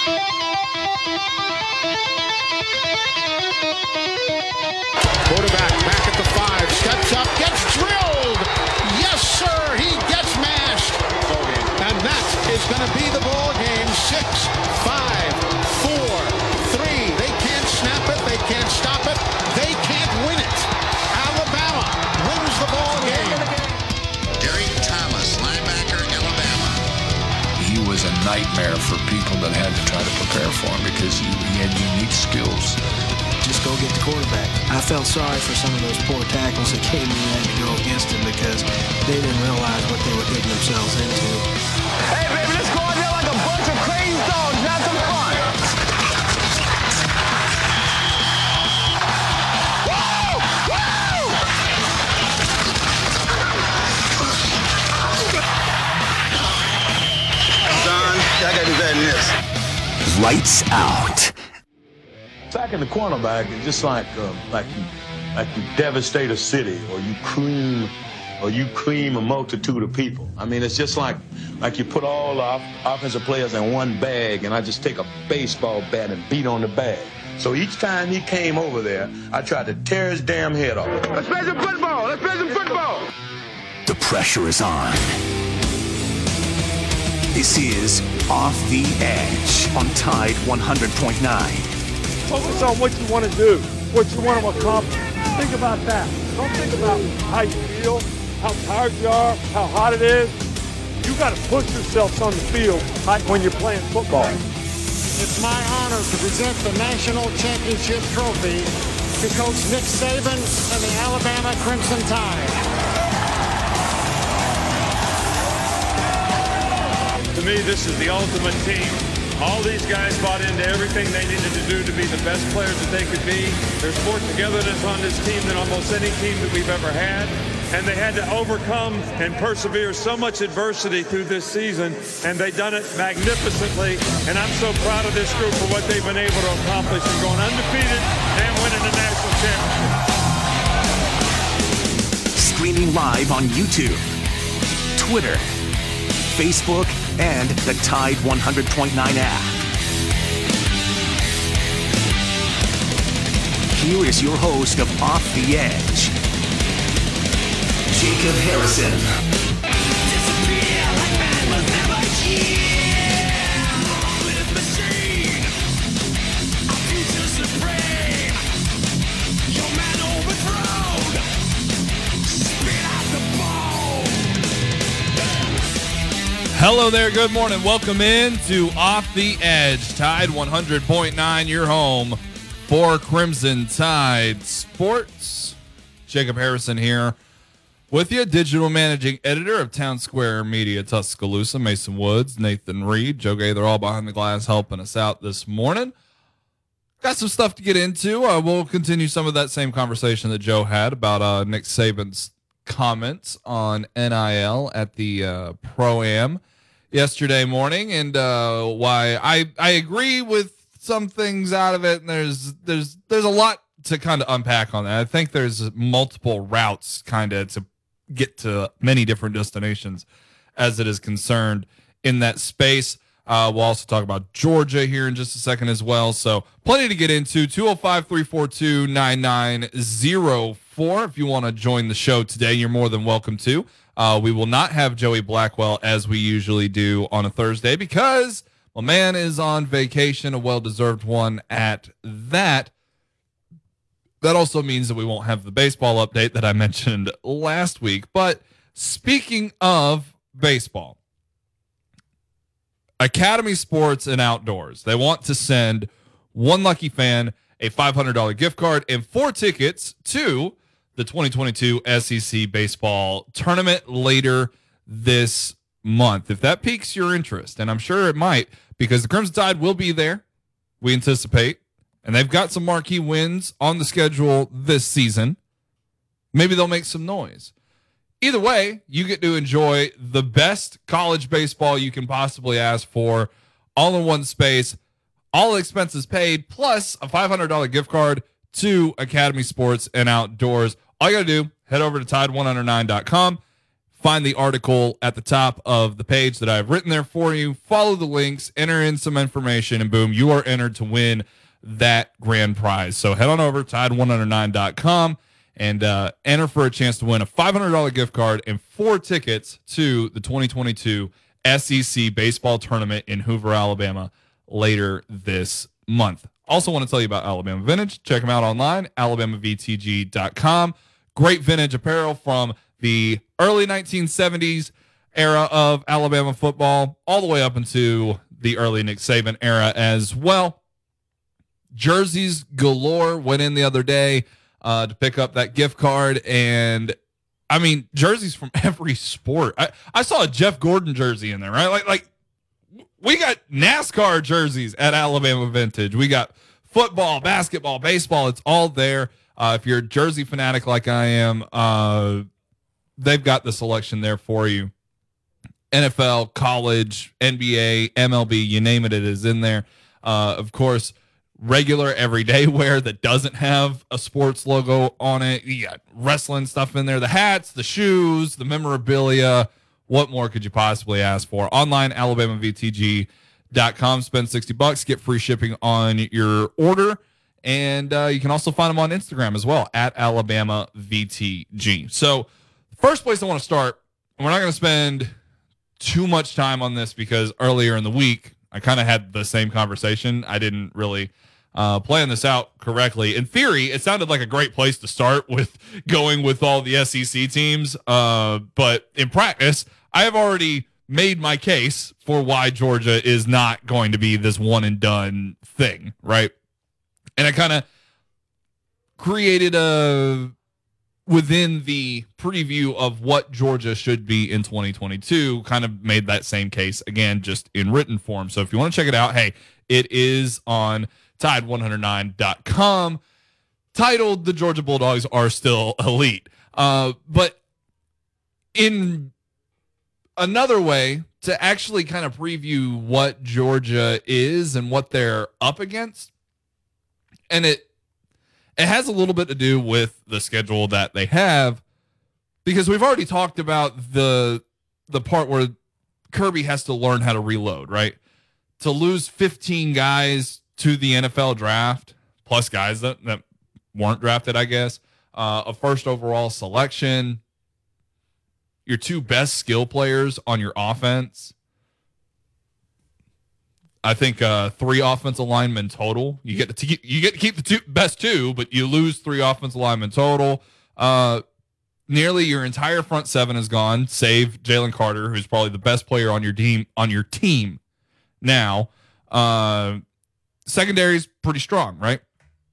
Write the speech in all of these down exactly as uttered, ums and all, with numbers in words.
Quarterback back at the five, steps up, gets drilled. Yes, sir, he gets mashed. And that is going to be the ball game. Six, five, four, three. They can't snap it. They can't stop it. They can't win it. Alabama wins the ball game. Derek Thomas, linebacker, Alabama. He was a nightmare for people that had to try to prepare for him because he, he had unique skills. Just go get the quarterback. I felt sorry for some of those poor tackles that came in and had to go against him because they didn't realize what they were getting themselves into. Hey, baby, let's go out there like a bunch of crazy dogs. Have some fun. Woo! Woo! Son, I got to do that in this. Lights out. Sacking the cornerback is just like uh, like you like you devastate a city, or you cream, or you cream a multitude of people. I mean, it's just like like you put all the off- offensive players in one bag, and I just take a baseball bat and beat on the bag. So each time he came over there, I tried to tear his damn head off. Let's play some football. Let's play some football. The pressure is on. This is Off the Edge on Tide one hundred point nine. Focus on what you want to do, what you want to accomplish. Think about that. Don't think about how you feel, how tired you are, how hot it is. You got to push yourself on the field like when you're playing football. It's my honor to present the national championship trophy to Coach Nick Saban and the Alabama Crimson Tide. To me, this is the ultimate team. All these guys bought into everything they needed to do to be the best players that they could be. There's more togetherness on this team than almost any team that we've ever had. And they had to overcome and persevere so much adversity through this season, and they've done it magnificently. And I'm so proud of this group for what they've been able to accomplish and going undefeated and winning the national championship. Streaming live on YouTube, Twitter, Facebook, and the Tide one hundred point nine app. Here is your host of Off the Edge, Jacob Harrison. Hello there, good morning. Welcome in to Off the Edge, Tide one hundred point nine, your home for Crimson Tide Sports. Jacob Harrison here with you, digital managing editor of Town Square Media Tuscaloosa, Mason Woods, Nathan Reed, Joe Gay. They're all behind the glass helping us out this morning. Got some stuff to get into. Uh, we'll continue some of that same conversation that Joe had about uh, Nick Saban's comments on N I L at the uh, Pro-Am yesterday morning, and uh, why I, I agree with some things out of it, and there's there's there's a lot to kind of unpack on that. I think there's multiple routes kind of to get to many different destinations as it is concerned in that space. Uh, we'll also talk about Georgia here in just a second as well. So plenty to get into. two oh five, three four two, nine nine oh four. If you want to join the show today, you're more than welcome to. Uh, we will not have Joey Blackwell as we usually do on a Thursday because my man is on vacation, a well-deserved one at that. That also means that we won't have the baseball update that I mentioned last week. But speaking of baseball, Academy Sports and Outdoors, they want to send one lucky fan a five hundred dollars gift card and four tickets to the twenty twenty-two S E C baseball tournament later this month. If that piques your interest, and I'm sure it might, because the Crimson Tide will be there, we anticipate, and they've got some marquee wins on the schedule this season. Maybe they'll make some noise. Either way, you get to enjoy the best college baseball you can possibly ask for, all in one space, all expenses paid, plus a five hundred dollars gift card to Academy Sports and Outdoors. All you got to do, head over to Tide one oh nine dot com, find the article at the top of the page that I've written there for you. Follow the links, enter in some information, and boom, you are entered to win that grand prize. So head on over to tide one oh nine dot com and uh, enter for a chance to win a five hundred dollars gift card and four tickets to the twenty twenty-two S E C baseball tournament in Hoover, Alabama later this month. Also want to tell you about Alabama Vintage. Check them out online, alabama v t g dot com. Great vintage apparel from the early nineteen seventies era of Alabama football all the way up into the early Nick Saban era as well. Jerseys galore. Went in the other day uh, to pick up that gift card, and I mean jerseys from every sport. I, I saw a Jeff Gordon jersey in there, right? Like like we got NASCAR jerseys at Alabama Vintage. We got football, basketball, baseball. It's all there. Uh, if you're a jersey fanatic like I am, uh, they've got the selection there for you. N F L, college, N B A, M L B, you name it, it is in there. Uh, of course, regular everyday wear that doesn't have a sports logo on it. You got wrestling stuff in there, the hats, the shoes, the memorabilia. What more could you possibly ask for? Online, alabama v t g dot com. Spend sixty bucks, get free shipping on your order. And uh, you can also find them on Instagram as well, at Alabama V T G. So the first place I want to start, and we're not going to spend too much time on this because earlier in the week, I kind of had the same conversation. I didn't really uh, plan this out correctly. In theory, it sounded like a great place to start with going with all the S E C teams. Uh, but in practice, I have already made my case for why Georgia is not going to be this one and done thing, right? And I kind of created a, within the preview of what Georgia should be in twenty twenty-two, kind of made that same case again, just in written form. So if you want to check it out, hey, it is on tide one oh nine dot com, titled "The Georgia Bulldogs Are Still Elite." Uh, but in another way to actually kind of preview what Georgia is and what they're up against, and it it has a little bit to do with the schedule that they have, because we've already talked about the the part where Kirby has to learn how to reload, right? To lose fifteen guys to the N F L draft, plus guys that, that weren't drafted, I guess, uh, a first overall selection, your two best skill players on your offense, I think uh, three offensive linemen total. You get to keep, you get to keep the two best two, but you lose three offensive linemen total. Uh, nearly your entire front seven is gone, save Jalen Carter, who's probably the best player on your team. On your team now, uh, secondary's pretty strong, right?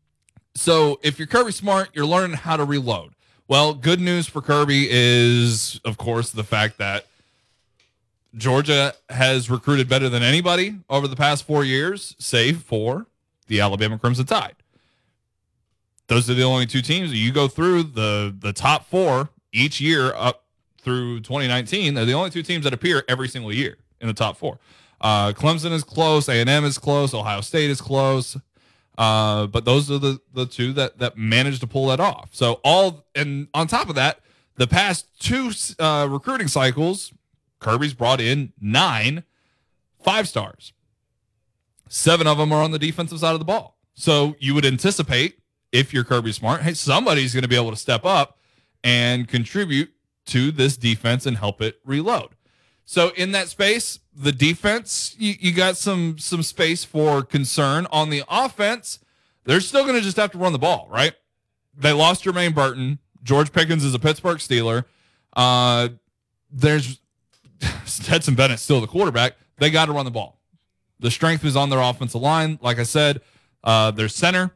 So if you're Kirby Smart, you're learning how to reload. Well, good news for Kirby is, of course, the fact that Georgia has recruited better than anybody over the past four years, save for the Alabama Crimson Tide. Those are the only two teams. You go through the, the top four each year up through twenty nineteen. They're the only two teams that appear every single year in the top four. Uh, Clemson is close. A and M is close. Ohio State is close. Uh, but those are the, the two that, that managed to pull that off. So all, and on top of that, the past two uh, recruiting cycles, Kirby's brought in nine five stars. Seven of them are on the defensive side of the ball. So you would anticipate, if you're Kirby Smart, hey, somebody's going to be able to step up and contribute to this defense and help it reload. So in that space, the defense, you, you got some some space for concern. On the offense, they're still going to just have to run the ball, right? They lost Jermaine Burton. George Pickens is a Pittsburgh Steeler. Uh, there's Stetson Bennett still the quarterback. They got to run the ball. The strength is on their offensive line. Like I said, uh, their center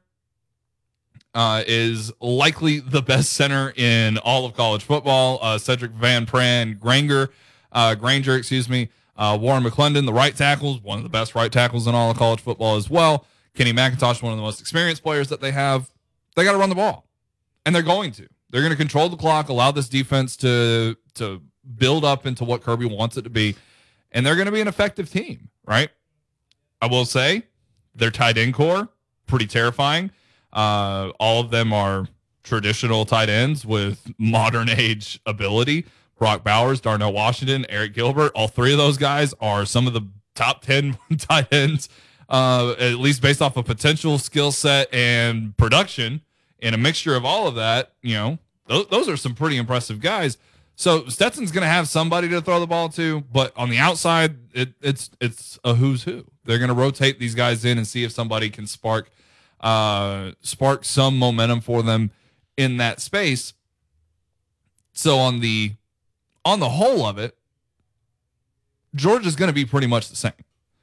uh, is likely the best center in all of college football. Uh, Cedric Van Pran Granger, uh, Granger, excuse me. Uh, Warren McClendon, the right tackles, one of the best right tackles in all of college football as well. Kenny McIntosh, one of the most experienced players that they have. They got to run the ball, and they're going to. They're going to control the clock, allow this defense to to build up into what Kirby wants it to be, and they're going to be an effective team, right? I will say their tight end core, pretty terrifying. Uh, all of them are traditional tight ends with modern age ability. Brock Bowers, Darnell Washington, Eric Gilbert. All three of those guys are some of the top ten tight ends, uh, at least based off of potential skill set and production, and a mixture of all of that. You know, those, those are some pretty impressive guys. So Stetson's going to have somebody to throw the ball to, but on the outside, it, it's it's a who's who. They're going to rotate these guys in and see if somebody can spark uh, spark some momentum for them in that space. So on the on the whole of it, Georgia's going to be pretty much the same,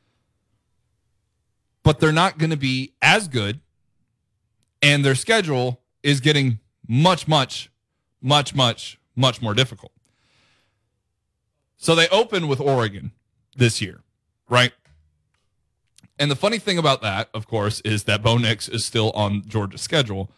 but they're not going to be as good, and their schedule is getting much, much, much, much. much more difficult. So they open with Oregon this year, right? And the funny thing about that, of course, is that Bo Nix is still on Georgia's schedule.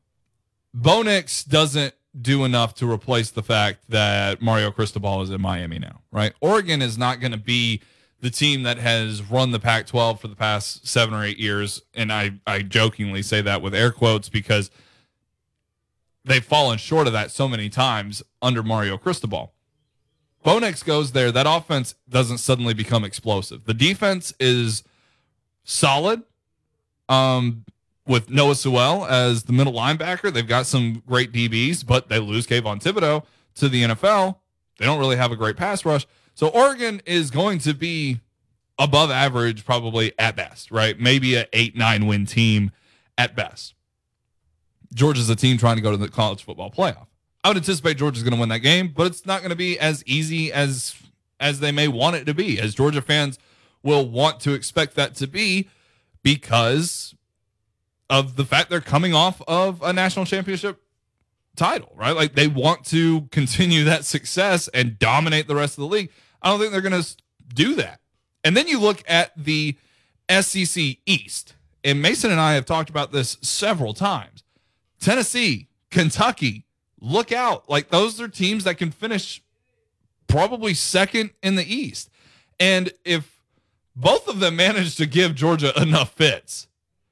Bo Nix doesn't do enough to replace the fact that Mario Cristobal is in Miami now, right? Oregon is not going to be the team that has run the Pac twelve for the past seven or eight years, and I, I jokingly say that with air quotes because they've fallen short of that so many times under Mario Cristobal. Bo Nix goes there. That offense doesn't suddenly become explosive. The defense is solid um, with Noah Sewell as the middle linebacker. They've got some great D Bs, but they lose Kayvon Thibodeau to the N F L. They don't really have a great pass rush. So Oregon is going to be above average probably at best, right? Maybe an eight nine win team at best. Georgia's a team trying to go to the college football playoff. I would anticipate Georgia's going to win that game, but it's not going to be as easy as as they may want it to be, as Georgia fans will want to expect that to be because of the fact they're coming off of a national championship title, right? Like they want to continue that success and dominate the rest of the league. I don't think they're going to do that. And then you look at the S E C East, and Mason and I have talked about this several times. Tennessee, Kentucky, look out. Like those are teams that can finish probably second in the East. And if both of them manage to give Georgia enough fits,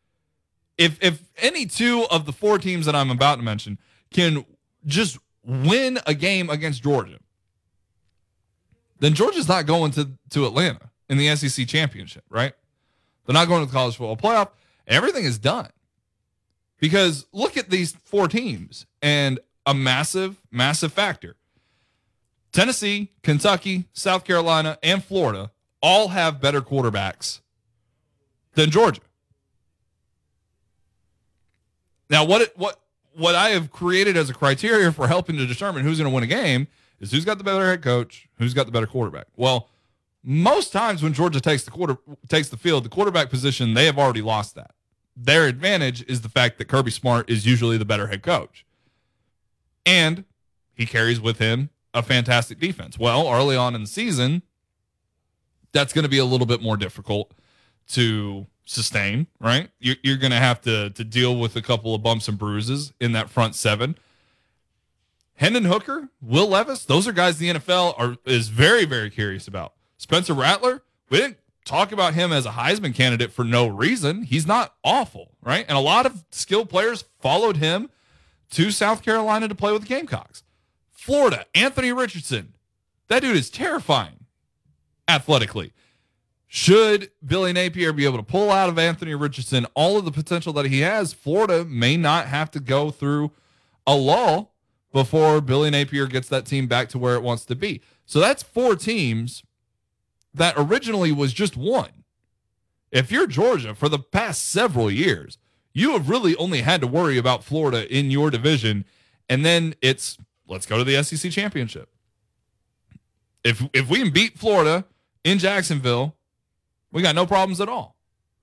if if any two of the four teams that I'm about to mention can just win a game against Georgia, then Georgia's not going to, to Atlanta in the S E C championship, right? They're not going to the college football playoff. Everything is done. Because look at these four teams and a massive, massive factor. Tennessee, Kentucky, South Carolina, and Florida all have better quarterbacks than Georgia. Now, what it, what what I have created as a criteria for helping to determine who's going to win a game is who's got the better head coach, who's got the better quarterback. Well, most times when Georgia takes the quarter takes the field, the quarterback position, they have already lost that. Their advantage is the fact that Kirby Smart is usually the better head coach. And he carries with him a fantastic defense. Well, early on in the season, that's going to be a little bit more difficult to sustain, right? You're, you're going to have to to deal with a couple of bumps and bruises in that front seven. Hendon Hooker, Will Levis, those are guys the N F L are is very, very curious about. Spencer Rattler, we didn't talk about him as a Heisman candidate for no reason. He's not awful, right? And a lot of skilled players followed him to South Carolina to play with the Gamecocks. Florida, Anthony Richardson. That dude is terrifying athletically. Should Billy Napier be able to pull out of Anthony Richardson all of the potential that he has, Florida may not have to go through a lull before Billy Napier gets that team back to where it wants to be. So that's four teams that originally was just one. If you're Georgia for the past several years, you have really only had to worry about Florida in your division, and then it's let's go to the S E C championship. If if we can beat Florida in Jacksonville, we got no problems at all.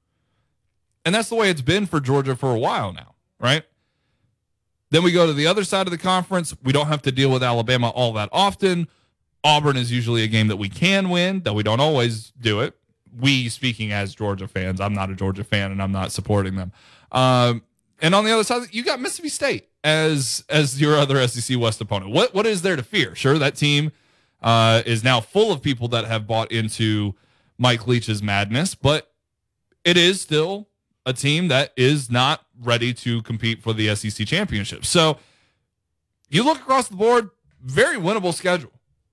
And that's the way it's been for Georgia for a while now, right? Then we go to the other side of the conference. We don't have to deal with Alabama all that often. Auburn is usually a game that we can win, though we don't always do it. We, speaking as Georgia fans, I'm not a Georgia fan, and I'm not supporting them. Um, and on the other side, you got Mississippi State as as your other S E C West opponent. What What is there to fear? Sure, that team uh, is now full of people that have bought into Mike Leach's madness, but it is still a team that is not ready to compete for the S E C championship. So you look across the board, very winnable schedule.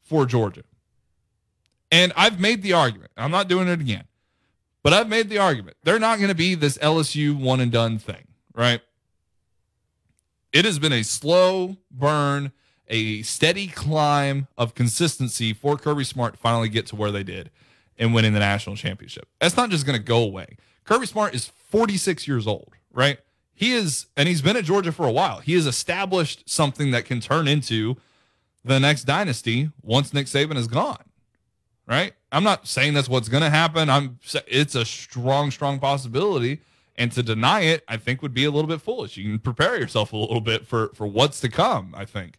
for Georgia. And I've made the argument. I'm not doing it again. But I've made the argument. They're not going to be this L S U one and done thing, right? It has been a slow burn, a steady climb of consistency for Kirby Smart to finally get to where they did and winning the national championship. That's not just going to go away. Kirby Smart is forty-six years old, right? He is, and he's been at Georgia for a while. He has established something that can turn into the next dynasty once Nick Saban is gone, right? I'm not saying that's what's going to happen. I'm. It's a strong, strong possibility, and to deny it, I think, would be a little bit foolish. You can prepare yourself a little bit for for what's to come, I think.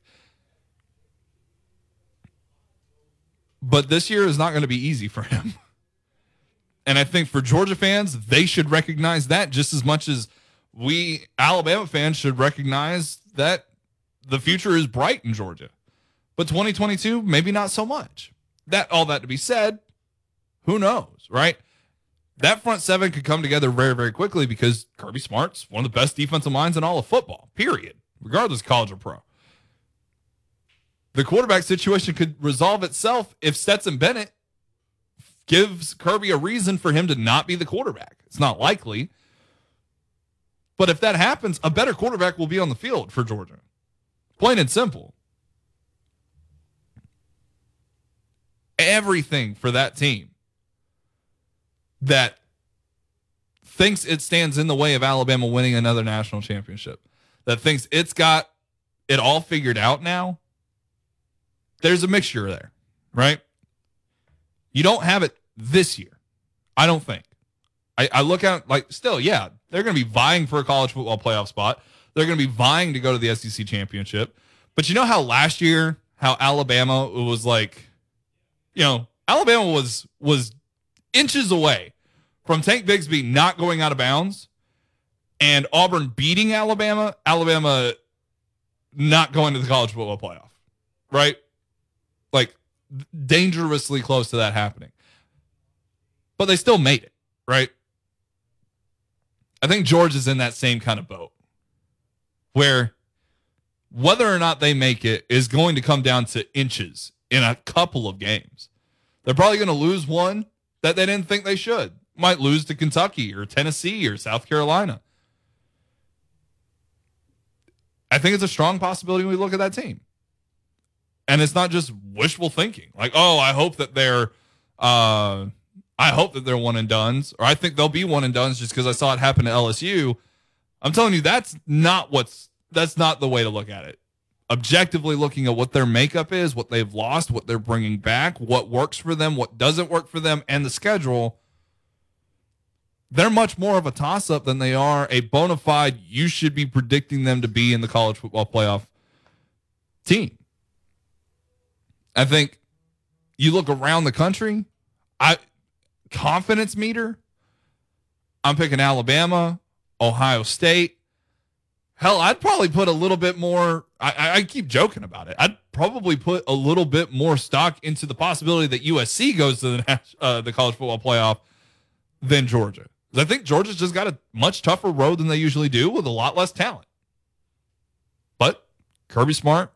But this year is not going to be easy for him. And I think for Georgia fans, they should recognize that just as much as we Alabama fans should recognize that the future is bright in Georgia. But twenty twenty-two, maybe not so much. That all that to be said, who knows, right? That front seven could come together very, very quickly because Kirby Smart's one of the best defensive minds in all of football, period, regardless of college or pro. The quarterback situation could resolve itself if Stetson Bennett gives Kirby a reason for him to not be the quarterback. It's not likely. But if that happens, a better quarterback will be on the field for Georgia. Plain and simple. Everything for that team that thinks it stands in the way of Alabama winning another national championship, that thinks it's got it all figured out now, there's a mixture there, right? You don't have it this year, I don't think. I, I look at, like, still, yeah, they're going to be vying for a college football playoff spot. They're going to be vying to go to the S E C championship. But you know how last year, how Alabama was like, you know, Alabama was was inches away from Tank Bigsby not going out of bounds and Auburn beating Alabama, Alabama not going to the college football playoff, right? Like, dangerously close to that happening. But they still made it, right? I think Georgia's in that same kind of boat where whether or not they make it is going to come down to inches in a couple of games. They're probably going to lose one that they didn't think they should. Might lose to Kentucky or Tennessee or South Carolina. I think it's a strong possibility when we look at that team. And it's not just wishful thinking. Like, oh, I hope that they're uh, I hope that they're one and dones, or I think they'll be one and dones just because I saw it happen to L S U. I'm telling you, that's not what's that's not the way to look at it. Objectively looking at what their makeup is, what they've lost, what they're bringing back, what works for them, what doesn't work for them, and the schedule, they're much more of a toss-up than they are a bona fide, you should be predicting them to be in the college football playoff team. I think you look around the country, I confidence meter, I'm picking Alabama, Ohio State. Hell, I'd probably put a little bit more, I, I keep joking about it. I'd probably put a little bit more stock into the possibility that U S C goes to the uh, the college football playoff than Georgia. Because I think Georgia's just got a much tougher road than they usually do with a lot less talent. But Kirby Smart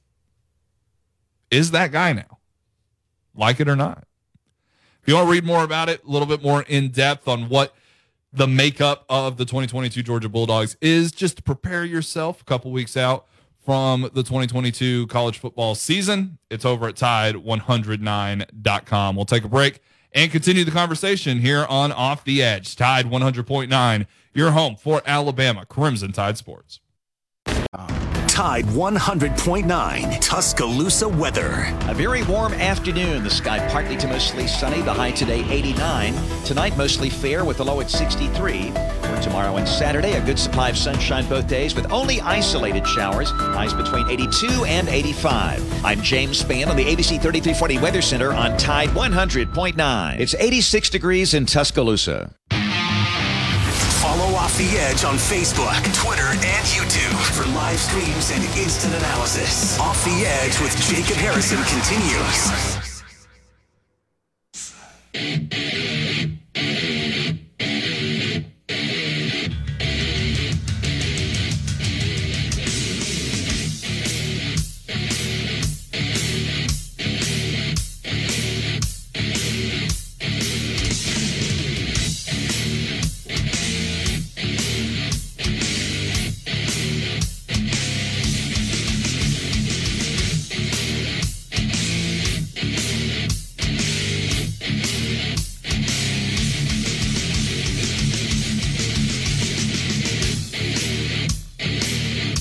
is that guy now, like it or not. If you want to read more about it, a little bit more in depth on what the makeup of the twenty twenty-two Georgia Bulldogs is, just to prepare yourself a couple weeks out from the twenty twenty-two college football season. It's over at Tide one oh nine dot com. We'll take a break and continue the conversation here on Off the Edge. Tide one hundred point nine, your home for Alabama Crimson Tide Sports. Tide one hundred point nine Tuscaloosa weather. A very warm afternoon. The sky partly to mostly sunny. The high today eighty-nine. Tonight mostly fair with the low at sixty-three. For tomorrow and Saturday, a good supply of sunshine both days with only isolated showers. Highs between eighty-two and eighty-five. I'm James Spann on the A B C thirty-three forty Weather Center on Tide one hundred point nine. It's eighty-six degrees in Tuscaloosa. Follow Off the Edge on Facebook, Twitter, and YouTube for live streams and instant analysis. Off the Edge with Jacob Harrison continues.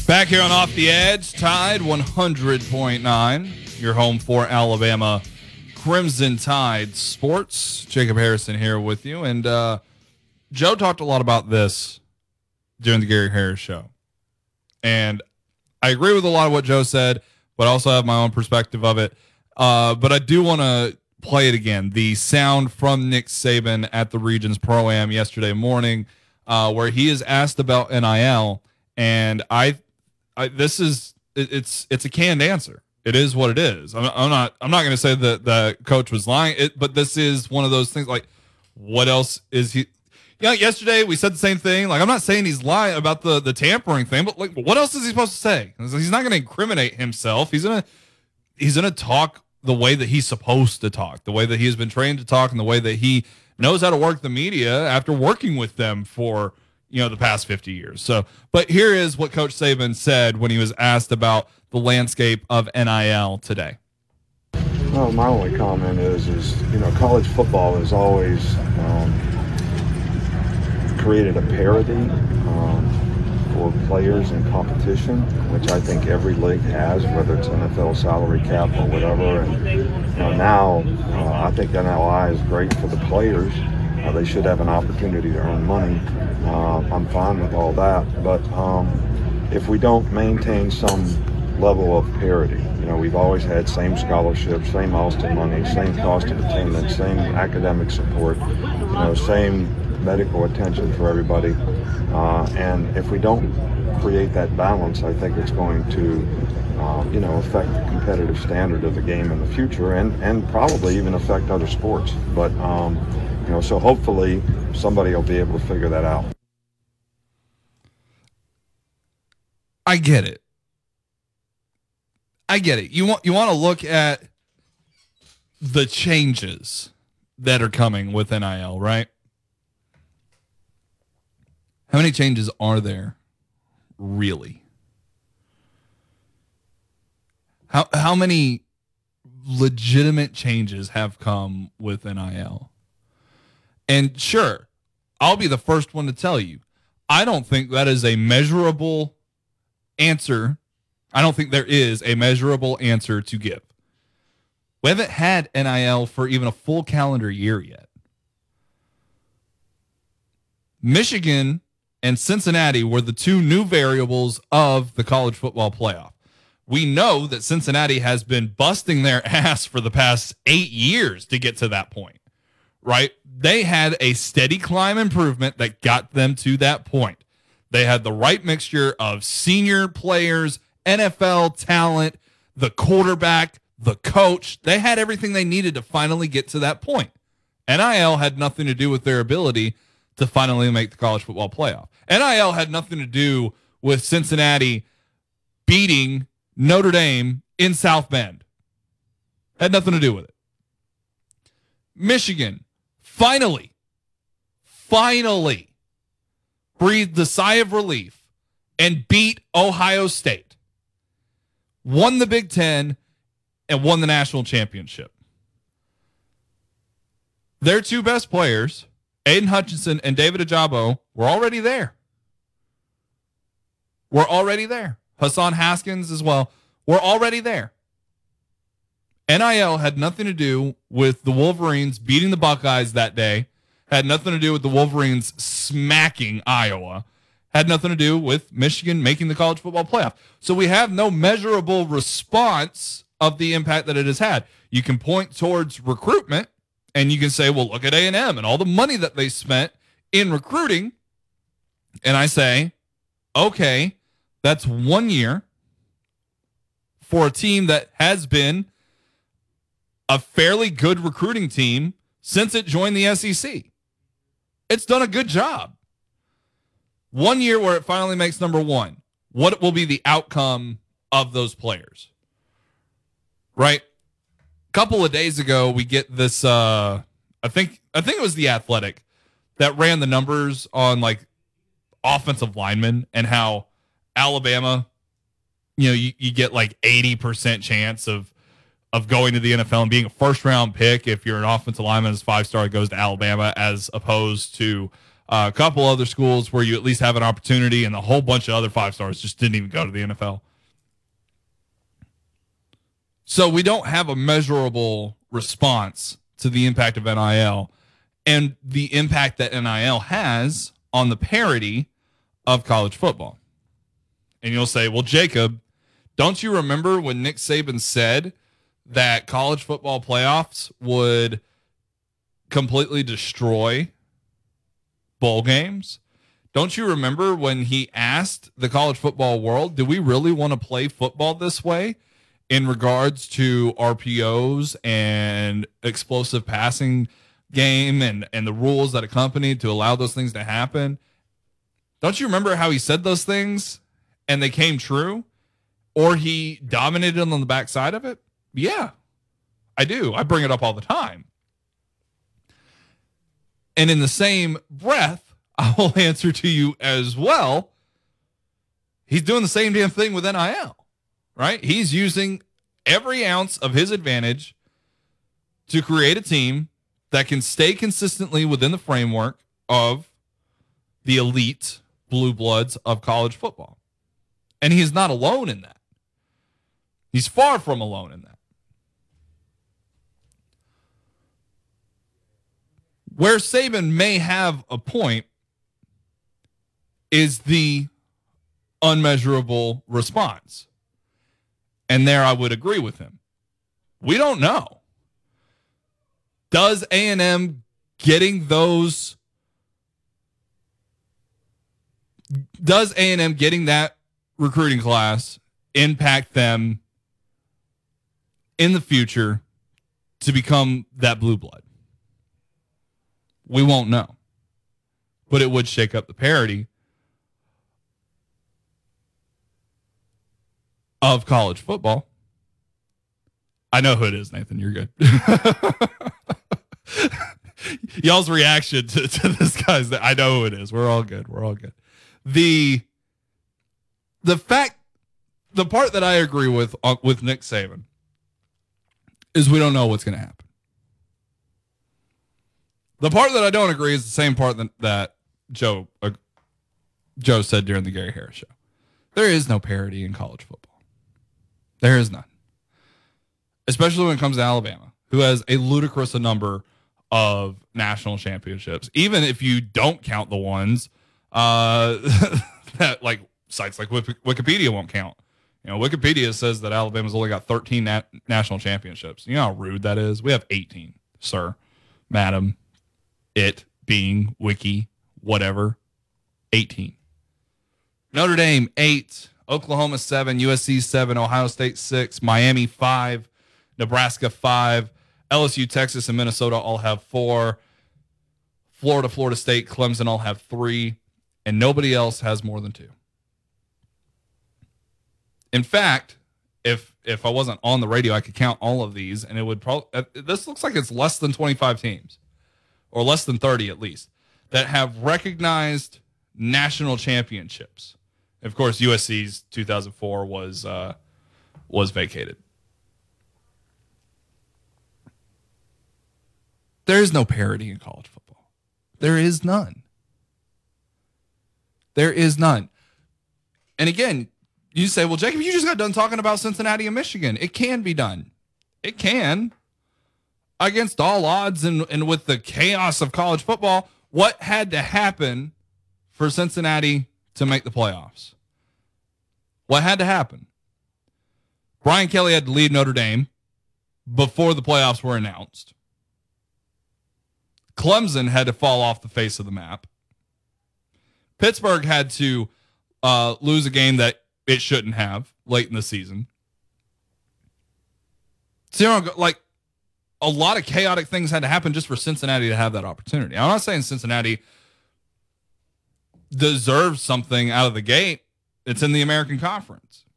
Back here on Off the Edge, Tide one hundred point nine, your home for Alabama Crimson Tide Sports. Jacob Harrison here with you. And uh, Joe talked a lot about this during the Gary Harris show. And I agree with a lot of what Joe said, but I also have my own perspective of it. Uh, but I do want to play it again. The sound from Nick Saban at the Regions Pro-Am yesterday morning, uh, where he is asked about N I L. And I... I, this is it, it's it's a canned answer. It is what it is. I'm, I'm not I'm not going to say that the coach was lying. It, but this is one of those things. Like, what else is he? Yeah, you know, yesterday we said the same thing. Like, I'm not saying he's lying about the the tampering thing, but like, what else is he supposed to say? He's not going to incriminate himself. He's gonna he's gonna talk the way that he's supposed to talk, the way that he has been trained to talk, and the way that he knows how to work the media after working with them for, you know, the past fifty years. So, but here is what Coach Saban said when he was asked about the landscape of N I L today. Well, my only comment is, is you know, college football has always um, created a parity um, for players in competition, which I think every league has, whether it's N F L salary cap or whatever. And you know, now uh, I think N L I is great for the players. Uh, they should have an opportunity to earn money. Uh, I'm fine with all that, but um, if we don't maintain some level of parity, you know, we've always had same scholarships, same Austin money, same cost of attendance, same academic support, you know, same medical attention for everybody, uh, and if we don't create that balance, I think it's going to, uh, you know, affect the competitive standard of the game in the future, and, and probably even affect other sports. But um, you know, so hopefully somebody will be able to figure that out. I get it. I get it. You want you want to look at the changes that are coming with N I L, right? How many changes are there, really? How how many legitimate changes have come with N I L? And sure, I'll be the first one to tell you, I don't think that is a measurable answer. I don't think there is a measurable answer to give. We haven't had N I L for even a full calendar year yet. Michigan and Cincinnati were the two new variables of the college football playoff. We know that Cincinnati has been busting their ass for the past eight years to get to that point, right? They had a steady climb improvement that got them to that point. They had the right mixture of senior players, N F L talent, the quarterback, the coach. They had everything they needed to finally get to that point. N I L had nothing to do with their ability to finally make the college football playoff. N I L had nothing to do with Cincinnati beating Notre Dame in South Bend. Had nothing to do with it. Michigan finally, finally breathed a sigh of relief and beat Ohio State. Won the Big Ten and won the national championship. Their two best players, Aiden Hutchinson and David Ojabo, were already there. We're already there. Hassan Haskins as well. We're already there. N I L had nothing to do with the Wolverines beating the Buckeyes that day. Had nothing to do with the Wolverines smacking Iowa. Had nothing to do with Michigan making the college football playoff. So we have no measurable response of the impact that it has had. You can point towards recruitment, and you can say, well, look at A and M and all the money that they spent in recruiting. And I say, okay, that's one year for a team that has been a fairly good recruiting team since it joined the S E C. It's done a good job. One year where it finally makes number one. What will be the outcome of those players? Right? A couple of days ago, we get this, uh, I think I think it was The Athletic that ran the numbers on like offensive linemen and how Alabama, you know, you, you get like eighty percent chance of of going to the N F L and being a first round pick if you're an offensive lineman as five star goes to Alabama, as opposed to Uh, a couple other schools where you at least have an opportunity, and a whole bunch of other five stars just didn't even go to the N F L. So we don't have a measurable response to the impact of N I L and the impact that N I L has on the parity of college football. And you'll say, well, Jacob, don't you remember when Nick Saban said that college football playoffs would completely destroy bowl games? Don't you remember when he asked the college football world, do we really want to play football this way in regards to R P Os and explosive passing game and, and the rules that accompany to allow those things to happen? Don't you remember how he said those things and they came true? Or he dominated on the backside of it? Yeah, I do. I bring it up all the time. And in the same breath, I will answer to you as well. He's doing the same damn thing with N I L, right? He's using every ounce of his advantage to create a team that can stay consistently within the framework of the elite blue bloods of college football. And he is not alone in that. He's far from alone in that. Where Saban may have a point is the unmeasurable response. And there I would agree with him. We don't know. Does A and M getting those does A and M getting that recruiting class impact them in the future to become that blue blood? We won't know. But it would shake up the parity of college football. I know who it is, Nathan. You're good. Y'all's reaction to, to this guy's that I know who it is. We're all good. We're all good. The the fact, the part that I agree with uh, with Nick Saban is we don't know what's going to happen. The part that I don't agree is the same part that, that Joe uh, Joe said during the Gary Harris show. There is no parity in college football. There is none. Especially when it comes to Alabama, who has a ludicrous number of national championships. Even if you don't count the ones uh, that like sites like Wikipedia won't count. You know, Wikipedia says that Alabama's only got thirteen nat- national championships. You know how rude that is? We have eighteen, sir, madam. It being wiki, whatever, eighteen. Notre Dame, eight. Oklahoma, seven. U S C, seven. Ohio State, six. Miami, five. Nebraska, five. L S U, Texas, and Minnesota all have four. Florida, Florida State, Clemson all have three. And nobody else has more than two. In fact, if if I wasn't on the radio, I could count all of these, and it would probably, this looks like it's less than twenty-five teams. Or less than thirty at least, that have recognized national championships. Of course, U S C's two thousand four was uh, was vacated. There is no parity in college football. There is none. There is none. And again, you say, well, Jacob, you just got done talking about Cincinnati and Michigan. It can be done. It can. Against all odds and, and with the chaos of college football, what had to happen for Cincinnati to make the playoffs? What had to happen? Brian Kelly had to lead Notre Dame before the playoffs were announced. Clemson had to fall off the face of the map. Pittsburgh had to uh, lose a game that it shouldn't have late in the season. So, like, a lot of chaotic things had to happen just for Cincinnati to have that opportunity. I'm not saying Cincinnati deserves something out of the gate. It's in the American Conference.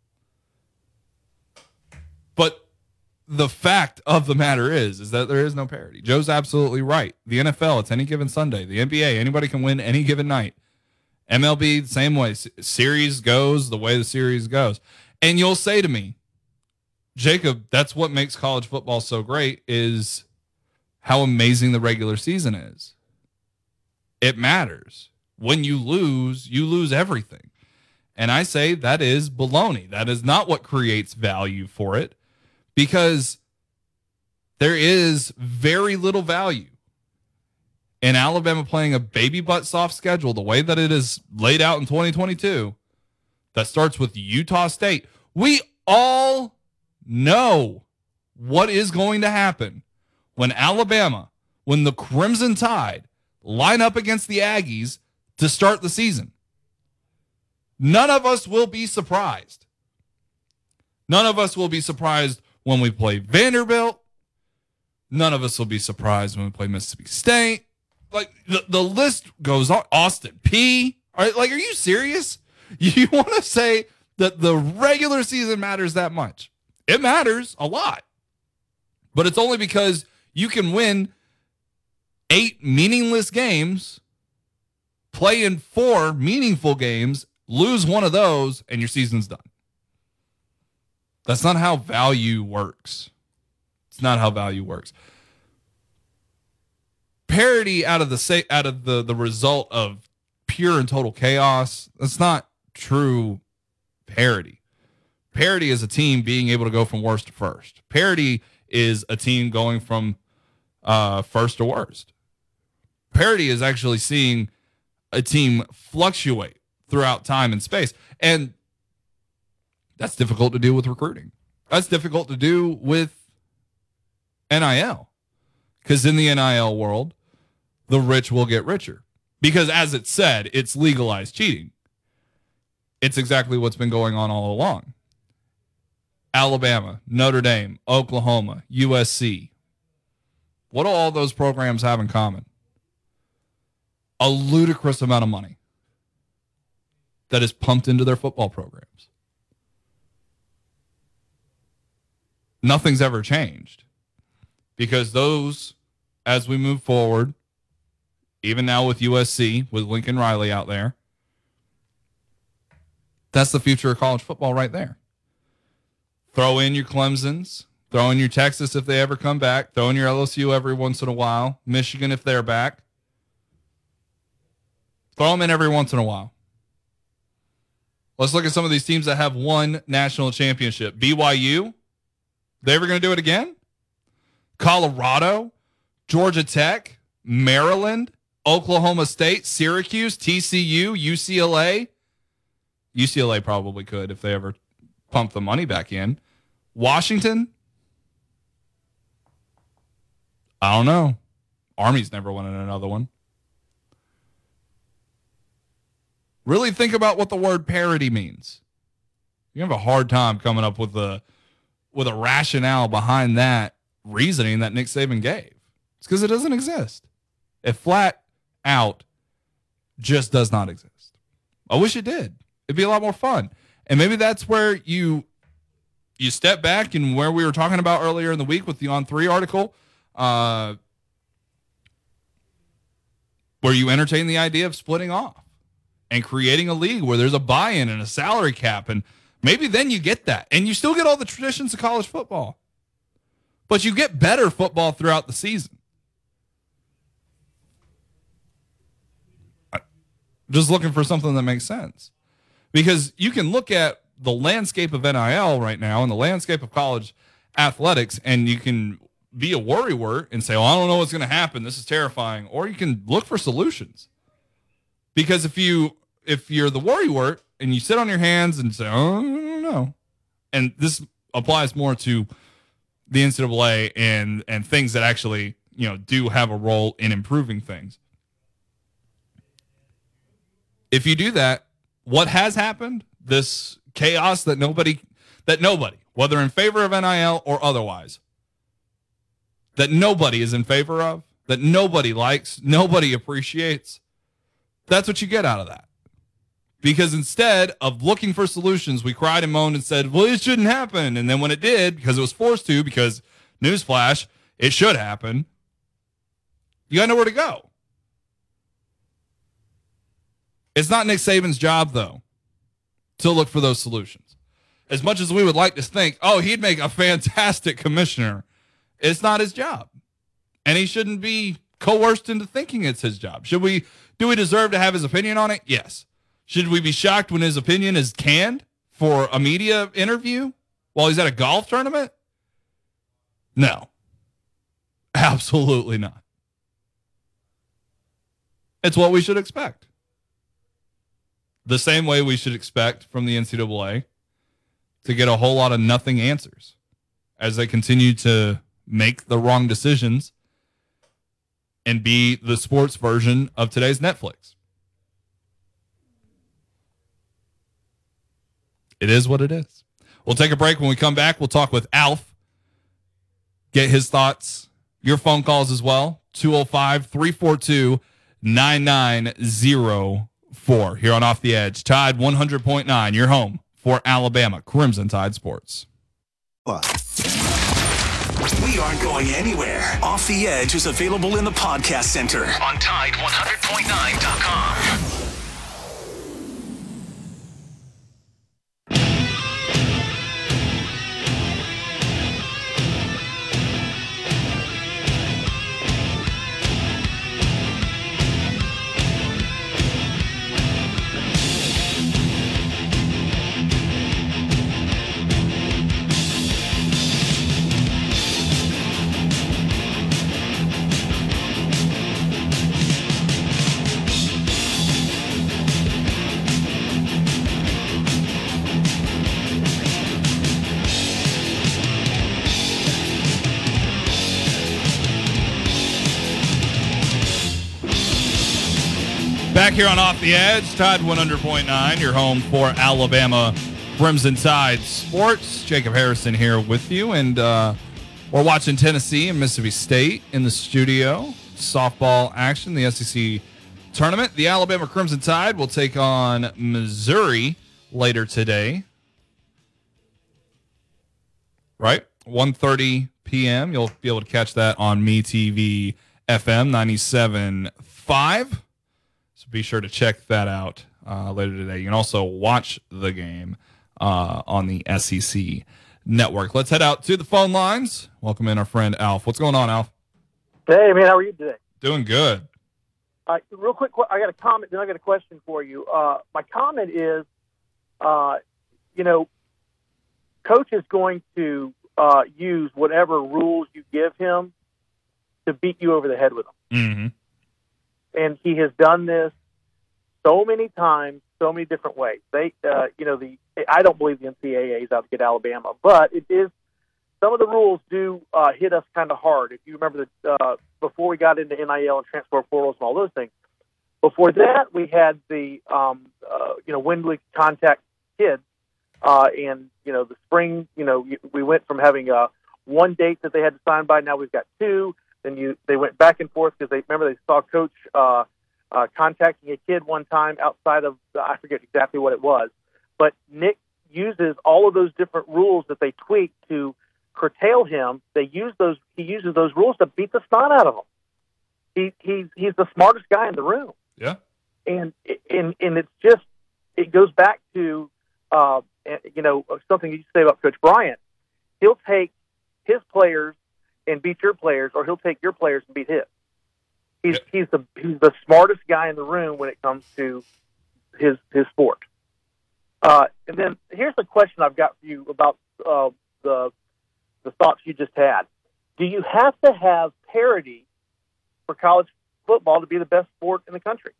But the fact of the matter is, is that there is no parity. Joe's absolutely right. The N F L, it's any given Sunday. The N B A, anybody can win any given night. M L B, the same way. S- series goes the way the series goes. And you'll say to me, Jacob, that's what makes college football so great, is how amazing the regular season is. It matters. When you lose, you lose everything. And I say that is baloney. That is not what creates value for it, because there is very little value in Alabama playing a baby butt soft schedule the way that it is laid out in twenty twenty-two that starts with Utah State. We all know what is going to happen when Alabama, when the Crimson Tide line up against the Aggies to start the season. None of us will be surprised. None of us will be surprised when we play Vanderbilt. None of us will be surprised when we play Mississippi State. Like, the, the list goes on. Austin P. Are, like, are you serious? You want to say that the regular season matters that much? It matters a lot. But it's only because you can win eight meaningless games, play in four meaningful games, lose one of those, and your season's done. That's not how value works. It's not how value works. Parity out of the out of the, the result of pure and total chaos, that's not true parity. Parity is a team being able to go from worst to first. Parity is a team going from uh, first to worst. Parity is actually seeing a team fluctuate throughout time and space. And that's difficult to do with recruiting. That's difficult to do with N I L. Because in the N I L world, the rich will get richer. Because as it said, it's legalized cheating. It's exactly what's been going on all along. Alabama, Notre Dame, Oklahoma, U S C. What do all those programs have in common? A ludicrous amount of money that is pumped into their football programs. Nothing's ever changed, because those, as we move forward, even now with U S C, with Lincoln Riley out there, that's the future of college football right there. Throw in your Clemsons, throw in your Texas if they ever come back, throw in your L S U every once in a while, Michigan if they're back. Throw them in every once in a while. Let's look at some of these teams that have won national championship. B Y U, they ever going to do it again? Colorado, Georgia Tech, Maryland, Oklahoma State, Syracuse, T C U, U C L A. U C L A probably could if they ever pump the money back in. Washington, I don't know. Army's never won another one. Really think about what the word parity means. You have a hard time coming up with a with a rationale behind that reasoning that Nick Saban gave. It's because it doesn't exist. It flat out just does not exist. I wish it did. It'd be a lot more fun. And maybe that's where you you step back, and where we were talking about earlier in the week with the On three article, uh, where you entertain the idea of splitting off and creating a league where there's a buy-in and a salary cap, and maybe then you get that. And you still get all the traditions of college football, but you get better football throughout the season. Just looking for something that makes sense. Because you can look at the landscape of N I L right now and the landscape of college athletics, and you can be a worrywart and say, oh, I don't know what's going to happen. This is terrifying. Or you can look for solutions. Because if you if you're the worrywart and you sit on your hands and say, oh, I don't know, and this applies more to the N C double A and and things that actually, you know, do have a role in improving things. If you do that, what has happened, this chaos that nobody, that nobody, whether in favor of N I L or otherwise, that nobody is in favor of, that nobody likes, nobody appreciates, that's what you get out of that. Because instead of looking for solutions, we cried and moaned and said, well, it shouldn't happen. And then when it did, because it was forced to, because newsflash, it should happen, you got nowhere to go. It's not Nick Saban's job, though, to look for those solutions. As much as we would like to think, oh, he'd make a fantastic commissioner, it's not his job. And he shouldn't be coerced into thinking it's his job. Should we, do we deserve to have his opinion on it? Yes. Should we be shocked when his opinion is canned for a media interview while he's at a golf tournament? No. Absolutely not. It's what we should expect. The same way we should expect from the N C double A to get a whole lot of nothing answers as they continue to make the wrong decisions and be the sports version of today's Netflix. It is what it is. We'll take a break. When we come back, we'll talk with Alf, get his thoughts, your phone calls as well, two oh five, three four two, nine nine oh four here on Off the Edge. Tide one hundred point nine, your home for Alabama Crimson Tide Sports. We aren't going anywhere. Off the Edge is available in the podcast center on Tide one hundred point nine dot com. Back here on Off the Edge, Tide one hundred point nine, your home for Alabama Crimson Tide Sports. Jacob Harrison here with you, and uh, we're watching Tennessee and Mississippi State in the studio. Softball action, the S E C tournament. The Alabama Crimson Tide will take on Missouri later today. Right? one thirty p.m. You'll be able to catch that on MeTV F M ninety-seven point five. So be sure to check that out uh, later today. You can also watch the game uh, on the S E C network. Let's head out to the phone lines. Welcome in our friend Alf. What's going on, Alf? Hey, man, how are you today? Doing good. Uh, real quick, I got a comment, then I got a question for you. Uh, my comment is, uh, you know, Coach is going to uh, use whatever rules you give him to beat you over the head with them. Mm-hmm. And he has done this so many times, so many different ways. They, uh, you know, the I don't believe the N C double A is out to get Alabama, but it is. Some of the rules do uh, hit us kind of hard. If you remember that uh, before we got into N I L and transfer portals and all those things, before that we had the um, uh, you know Windley contact kids, uh, and you know the spring. You know we went from having uh, one date that they had to sign by. Now we've got two. Then you, they went back and forth because they remember they saw Coach uh, uh, contacting a kid one time outside of the, I forget exactly what it was, but Nick uses all of those different rules that they tweak to curtail him. They use those. He uses those rules to beat the snot out of him. He he's he's the smartest guy in the room. Yeah, and and and it's just it goes back to uh, you know something you say about Coach Bryant. He'll take his players and beat your players, or he'll take your players and beat his. He's yeah. he's the he's the smartest guy in the room when it comes to his his sport. Uh, and then here's the question I've got for you about uh, the the thoughts you just had. Do you have to have parity for college football to be the best sport in the country?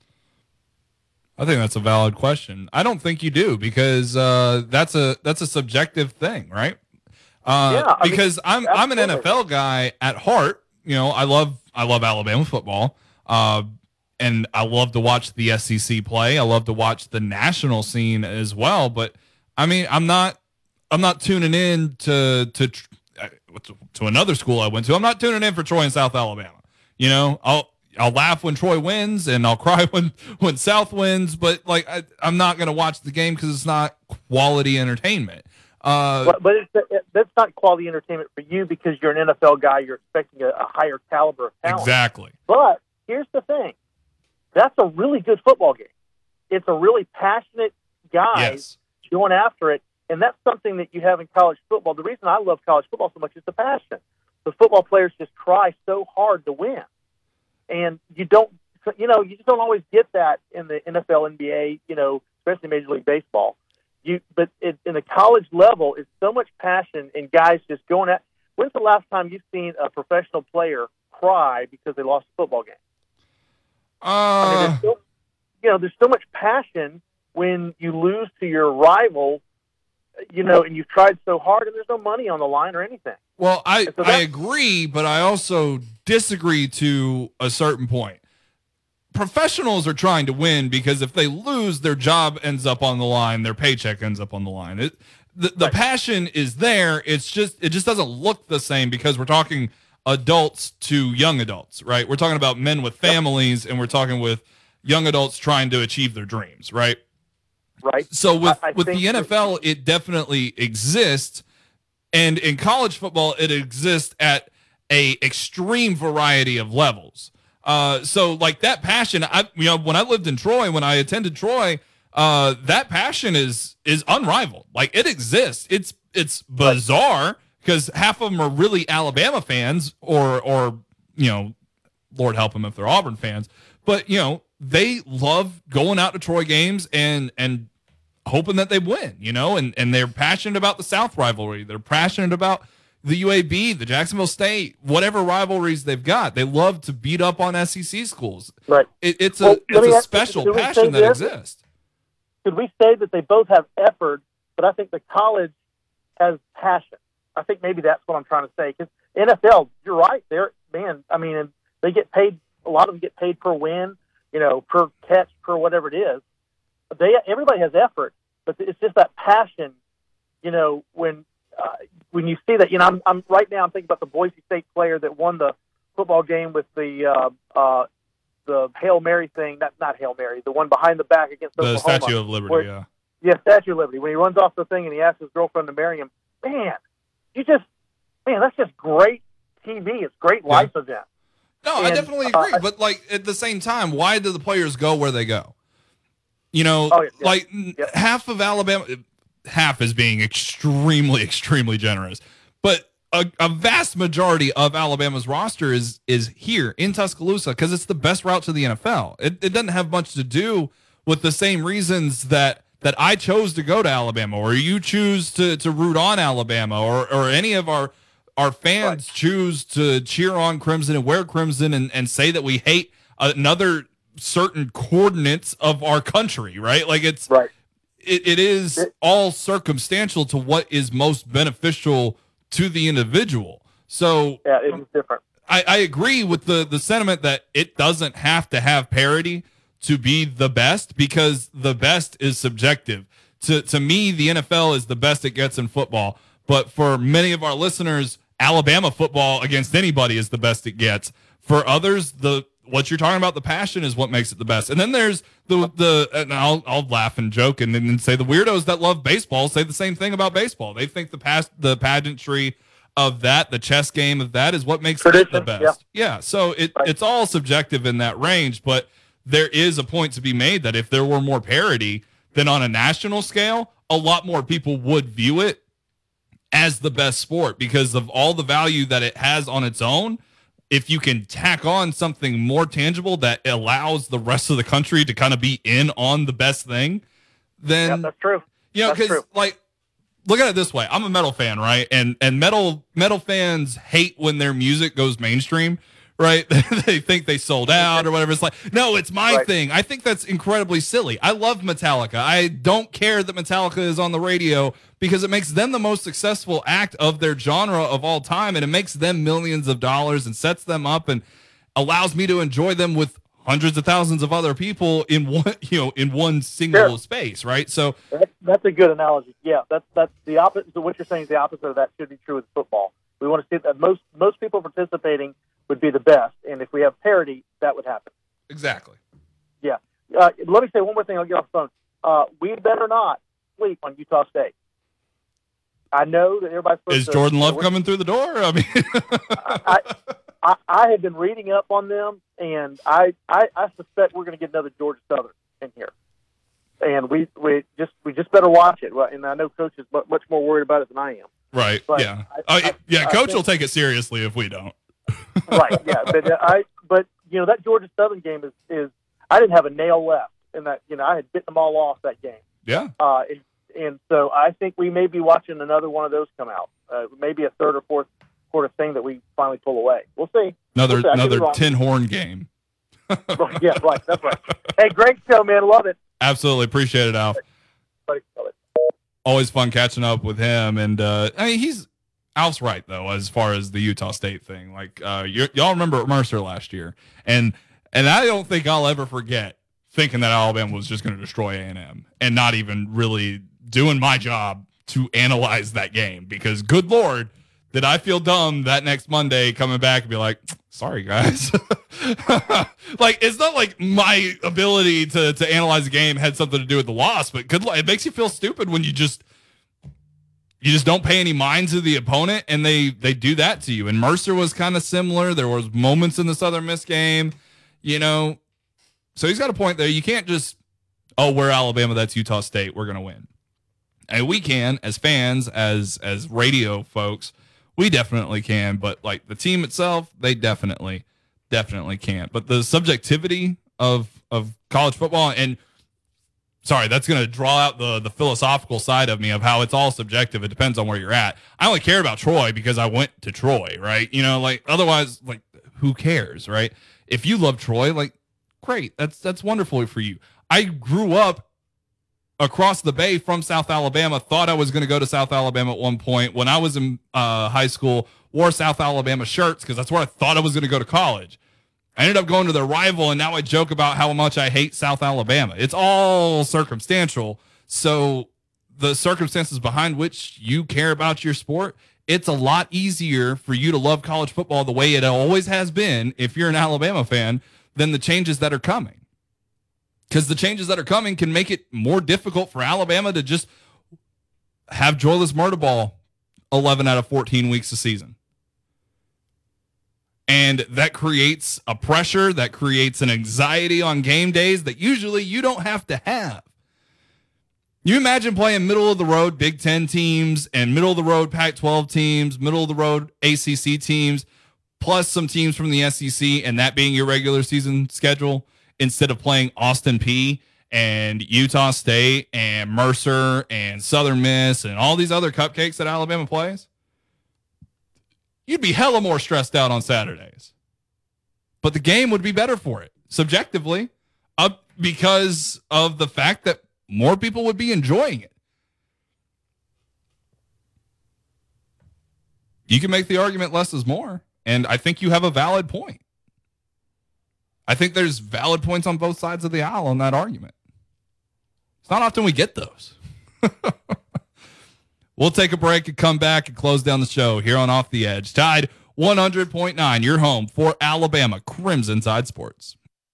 I think that's a valid question. I don't think you do, because uh, that's a that's a subjective thing, right? Uh, yeah, I because mean, I'm absolutely. I'm an N F L guy at heart. You know, I love I love Alabama football, uh, and I love to watch the S E C play. I love to watch the national scene as well. But I mean, I'm not I'm not tuning in to to to another school I went to. I'm not tuning in for Troy and South Alabama. You know, I'll I'll laugh when Troy wins and I'll cry when when South wins. But like, I, I'm not going to watch the game because it's not quality entertainment. Uh, but but it's, it, that's not quality entertainment for you because you're an N F L guy. You're expecting a, a higher caliber of talent. Exactly. But here's the thing. That's a really good football game. It's a really passionate guy yes. going after it, and that's something that you have in college football. The reason I love college football so much is the passion. The football players just try so hard to win. and you don't, you know, you just don't always get that in the N F L, N B A, you know, especially Major League Baseball. You, but it, in the college level, it's so much passion and guys just going at. When's the last time you've seen a professional player cry because they lost a football game? Uh, I mean, there's still, you know, there's so much passion when you lose to your rival, you know, and you've tried so hard and there's no money on the line or anything. Well, I, so I agree, but I also disagree to a certain point. Professionals are trying to win because if they lose, their job ends up on the line, their paycheck ends up on the line. It, the the right. passion is there. It's just it just doesn't look the same because we're talking adults to young adults, right? We're talking about men with families, and we're talking with young adults trying to achieve their dreams, right? Right. So with, I, I with the N F L, it definitely exists, and in college football, it exists at a extreme variety of levels. Uh, so like that passion, I you know when I lived in Troy, when I attended Troy, uh, that passion is is unrivaled. Like it exists. It's it's bizarre because half of them are really Alabama fans, or or you know, Lord help them if they're Auburn fans. But you know, they love going out to Troy games and and hoping that they win. You know, and and they're passionate about the South rivalry. They're passionate about the U A B, the Jacksonville State, whatever rivalries they've got. They love to beat up on S E C schools. Right. It, it's a well, it's a ask, special passion that this? exists. Could we say that they both have effort, but I think the college has passion? I think maybe that's what I'm trying to say. Because N F L, you're right. They're man. I mean, they get paid. A lot of them get paid per win, you know, per catch, per whatever it is. They everybody has effort, but it's just that passion. You know, when uh, when you see that, you know, I'm, I'm right now. I'm thinking about the Boise State player that won the football game with the uh, uh, the Hail Mary thing. Not not Hail Mary. The one behind the back against the Oklahoma. Statue of Liberty. Where, yeah. Yeah, Statue of Liberty. When he runs off the thing and he asks his girlfriend to marry him, man, you just man, that's just great T V. It's great Yeah. life event. No, And, I definitely agree. uh, but like at the same time, why do the players go where they go? You know, Oh, yeah. like Yeah. half of Alabama, half is being extremely, extremely generous, but a, a vast majority of Alabama's roster is is here in Tuscaloosa because it's the best route to the N F L. It, it doesn't have much to do with the same reasons that that I chose to go to Alabama, or you choose to to root on Alabama, or or any of our our fans right. choose to cheer on Crimson and wear Crimson and, and say that we hate another certain coordinates of our country, right? Like it's right. It, it is it, all circumstantial to what is most beneficial to the individual. So yeah, it is different. I, I agree with the the sentiment that it doesn't have to have parity to be the best, because the best is subjective. To to me, the N F L is the best it gets in football. But for many of our listeners, Alabama football against anybody is the best it gets. For others, the what you're talking about, the passion, is what makes it the best. And then there's the the and I'll I'll laugh and joke and then say the weirdos that love baseball say the same thing about baseball. They think the past the pageantry of that, the chess game of that, is what makes Tradition, it the best. yeah. Yeah. So it Right. it's all subjective in that range, but there is a point to be made that if there were more parity, then on a national scale, a lot more people would view it as the best sport because of all the value that it has on its own. If you can tack on something more tangible that allows the rest of the country to kind of be in on the best thing, then Yeah, that's true. you know, That's because true. like, look at it this way: I'm a metal fan, right? And and metal metal fans hate when their music goes mainstream, right? They think they sold out or whatever. It's like, no, it's my Right. thing. I think that's incredibly silly. I love Metallica. I don't care that Metallica is on the radio because it makes them the most successful act of their genre of all time, and it makes them millions of dollars and sets them up and allows me to enjoy them with hundreds of thousands of other people in one, you know, in one single Sure. space, right? So That, that's a good analogy. Yeah, that's that's the opposite. So what you're saying is the opposite of that should be true with football. We want to see that most most people participating would be the best, and if we have parity, that would happen. exactly. Yeah. Uh, let me say one more thing. I'll get off the phone. Uh, we better not sleep on Utah State. I know that everybody's supposed Is to- Jordan Love we're- coming through the door? I mean, I, I, I have been reading up on them, and I, I, I suspect we're going to get another Georgia Southern in here. And we, we just we just better watch it. And I know Coach is mu- much more worried about it than I am. right? But Yeah. I- Oh, I- yeah. I Coach think- will take it seriously if we don't. Right? Yeah. But I but you know, that Georgia Southern game is, is I didn't have a nail left in that. You know, I had bitten them all off that game. Yeah. Uh, and, and so I think we may be watching another one of those come out. Uh, maybe a third or fourth quarter thing that we finally pull away. We'll see. Another we'll see. another tin horn game. Yeah, right. That's right. Hey, great show, man. Love it. Absolutely appreciate it, Alf. Love it. Always fun catching up with him, and uh, I mean he's Alf's right though as far as the Utah State thing. Like uh, y- y'all remember Mercer last year, and and I don't think I'll ever forget thinking that Alabama was just going to destroy A and M and not even really doing my job to analyze that game, because good Lord, did I feel dumb that next Monday coming back and be like, sorry guys. Like, it's not like my ability to, to analyze the game had something to do with the loss, but good, it makes you feel stupid when you just, you just don't pay any mind to the opponent and they, they do that to you. And Mercer was kind of similar. There was moments in the Southern Miss game, you know, so he's got a point there. You can't just, oh, we're Alabama, that's Utah State, we're going to win. And we can, as fans, as as radio folks, we definitely can. But like the team itself, they definitely, definitely can't. But the subjectivity of of college football, and sorry, that's going to draw out the the philosophical side of me of how it's all subjective. It depends on where you're at. I only care about Troy because I went to Troy, right? You know, like otherwise, like who cares, right? If you love Troy, like great, that's that's wonderful for you. I grew up across the bay from South Alabama, thought I was going to go to South Alabama at one point. When I was in uh, high school, wore South Alabama shirts because that's where I thought I was going to go to college. I ended up going to their rival, and now I joke about how much I hate South Alabama. It's all circumstantial. So the circumstances behind which you care about your sport, it's a lot easier for you to love college football the way it always has been if you're an Alabama fan than the changes that are coming. Because the changes that are coming can make it more difficult for Alabama to just have joyless murder ball eleven out of fourteen weeks a season. And that creates a pressure, that creates an anxiety on game days that usually you don't have to have. You imagine playing middle of the road Big Ten teams and middle of the road Pac twelve teams, middle of the road A C C teams, plus some teams from the S E C, and that being your regular season schedule, instead of playing Austin Peay and Utah State and Mercer and Southern Miss and all these other cupcakes that Alabama plays. You'd be hella more stressed out on Saturdays. But the game would be better for it, subjectively, up because of the fact that more people would be enjoying it. You can make the argument less is more, and I think you have a valid point. I think there's valid points on both sides of the aisle on that argument. It's not often we get those. We'll take a break and come back and close down the show here on Off the Edge. Tide one hundred point nine, your home for Alabama Crimson Tide Sports.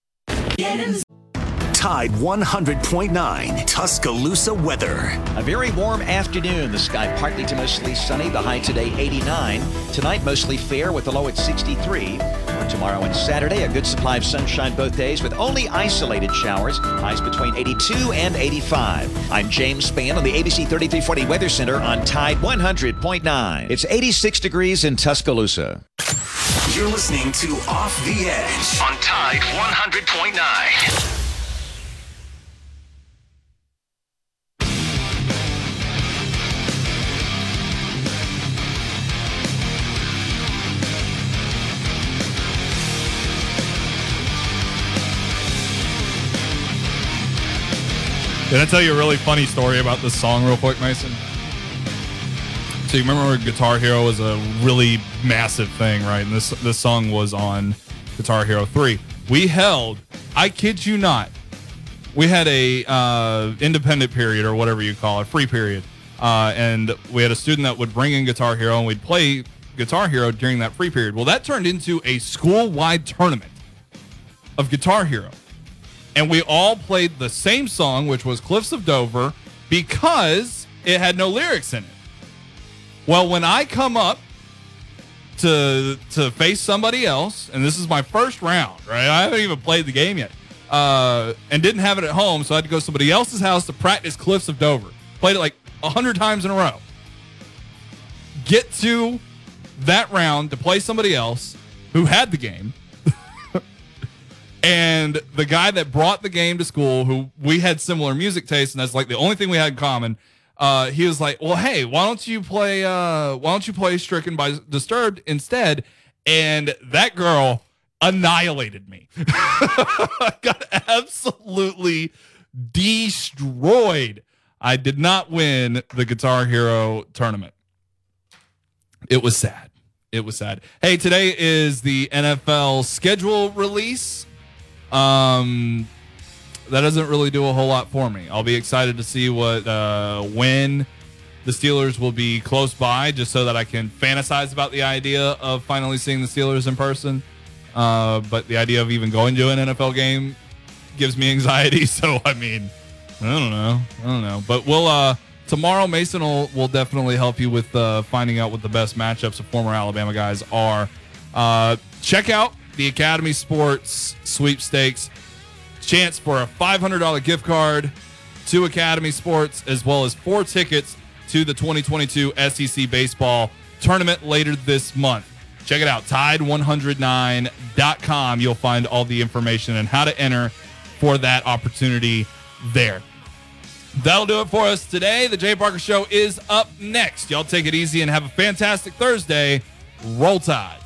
Tide one hundred point nine, Tuscaloosa weather. A very warm afternoon. The sky partly to mostly sunny. The high today eighty-nine. Tonight mostly fair with the low at sixty-three. For tomorrow and Saturday, a good supply of sunshine both days with only isolated showers. Highs between eighty-two and eighty-five. I'm James Spann on the A B C thirty-three forty Weather Center on Tide one hundred point nine. It's eighty-six degrees in Tuscaloosa. You're listening to Off the Edge on Tide one hundred point nine. Can I tell you a really funny story about this song real quick, Mason? So you remember when Guitar Hero was a really massive thing, right? And this this song was on Guitar Hero three. We held, I kid you not, we had a uh, independent period or whatever you call it, free period. Uh, and we had a student that would bring in Guitar Hero and we'd play Guitar Hero during that free period. Well, that turned into a school-wide tournament of Guitar Hero. And we all played the same song, which was Cliffs of Dover, because it had no lyrics in it. Well, when I come up to to face somebody else, and this is my first round, right? I haven't even played the game yet, uh, and didn't have it at home, so I had to go to somebody else's house to practice Cliffs of Dover. Played it like a hundred times in a row. Get to that round to play somebody else who had the game. And the guy that brought the game to school, who we had similar music tastes, and that's like the only thing we had in common, uh, he was like, well, hey, why don't you play uh, why don't you play Stricken by Disturbed instead? And that girl annihilated me. Got absolutely destroyed. I did not win the Guitar Hero tournament. It was sad. It was sad. Hey, today is the N F L schedule release. Um, that doesn't really do a whole lot for me. I'll be excited to see what uh, when the Steelers will be close by, just so that I can fantasize about the idea of finally seeing the Steelers in person. Uh, but the idea of even going to an N F L game gives me anxiety. So, I mean, I don't know. I don't know. But we'll uh, tomorrow, Mason will, will definitely help you with uh, finding out what the best matchups of former Alabama guys are. Uh, check out the Academy Sports Sweepstakes. Chance for a five hundred dollars gift card to Academy Sports, as well as four tickets to the twenty twenty-two S E C Baseball Tournament later this month. Check it out, tide one oh nine dot com. You'll find all the information and how to enter for that opportunity there. That'll do it for us today. The Jay Barker Show is up next. Y'all take it easy and have a fantastic Thursday. Roll Tide.